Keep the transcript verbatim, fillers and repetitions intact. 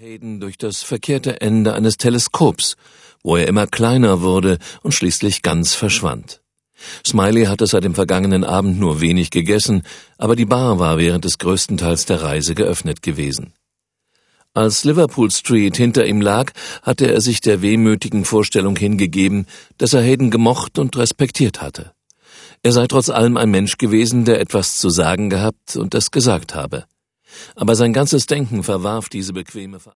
Hayden durch das verkehrte Ende eines Teleskops, wo er immer kleiner wurde und schließlich ganz verschwand. Smiley hatte seit dem vergangenen Abend nur wenig gegessen, aber die Bar war während des größten Teils der Reise geöffnet gewesen. Als Liverpool Street hinter ihm lag, hatte er sich der wehmütigen Vorstellung hingegeben, dass er Hayden gemocht und respektiert hatte. Er sei trotz allem ein Mensch gewesen, der etwas zu sagen gehabt und es gesagt habe. Aber sein ganzes Denken verwarf diese bequeme